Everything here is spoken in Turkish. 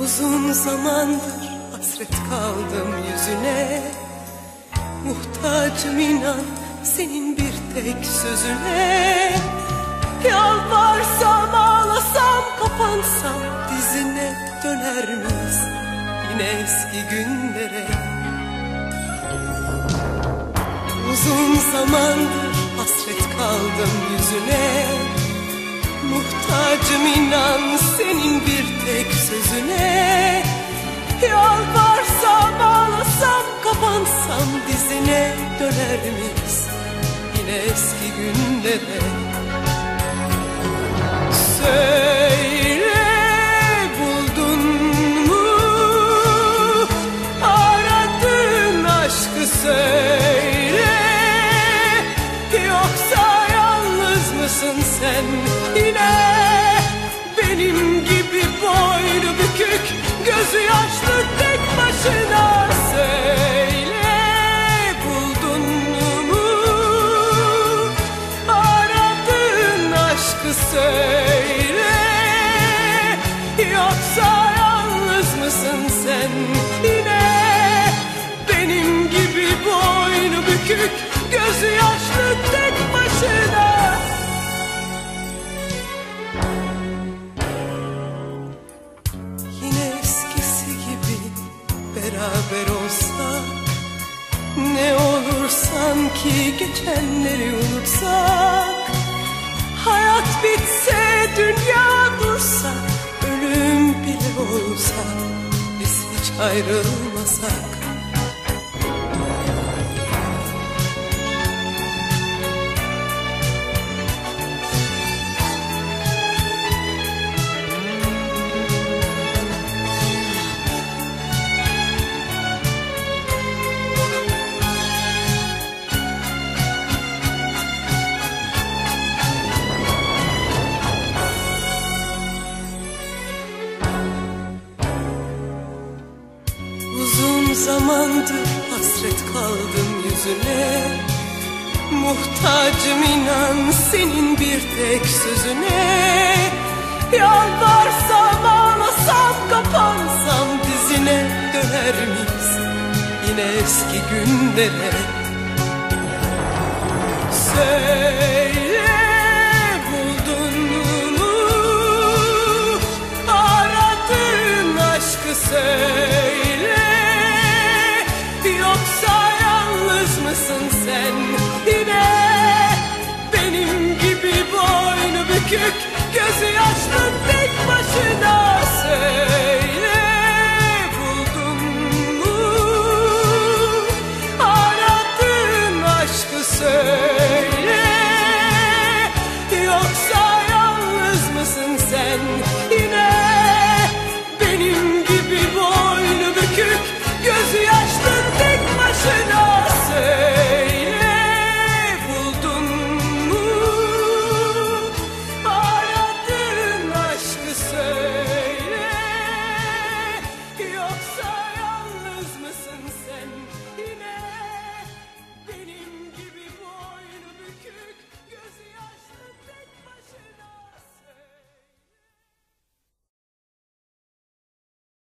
Uzun zamandır hasret kaldım yüzüne, muhtacım inan senin bir tek sözüne. Yalvarsam, ağlasam, kapansam dizine döner miyiz yine eski günlere? Uzun zamandır hasret kaldım yüzüne, muhtacım inan senin bir tek sözüne. Yalvarsam, ağlasam, kapansam dizine döner miyiz yine eski günlere? Söyle, buldun mu aradığın aşkı, söyle, yoksa yalnız mısın sen yine? Benim gibi boynu bükük, gözü yaşlı tek başına. Söyle, buldun mu aradığın aşkı, söyle, yoksa yalnız mısın sen yine? Benim gibi boynu bükük, gözü yaşlı tek başına. Yine eskisi gibi beraber olsak, ne olur sanki geçenleri unutsak. Hayat bitse, dünya dursa, ölüm bile olsa, biz hiç ayrılmasak. Uzun zamandır hasret kaldım yüzüne, muhtacım inan senin bir tek sözüne. Yalvarsam, ağlasam, kapansam dizine döner miyiz yine eski günlere? Söyle, buldun mu aradığın aşkı, söyle, yoksa yalnız mısın sen yine? Benim gibi boynu bükük, gözü yaşlı